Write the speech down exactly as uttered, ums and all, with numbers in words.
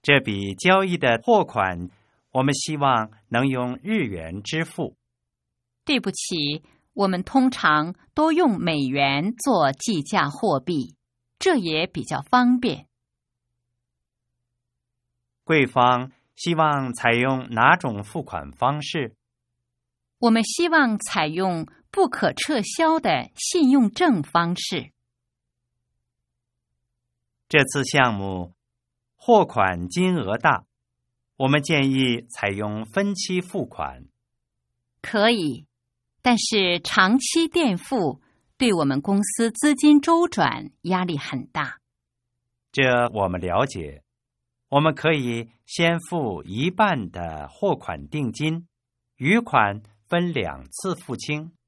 这笔交易的货款，我们希望能用日元支付。 对不起，我们通常都用美元做计价货币，这也比较方便。 贵方希望采用哪种付款方式？ 我们希望采用不可撤销的信用证方式。 这次项目货款金额大，我们建议采用分期付款。 可以，但是长期垫付对我们公司资金周转压力很大。 这我们了解，我们可以先付一半的货款定金，余款分两次付清。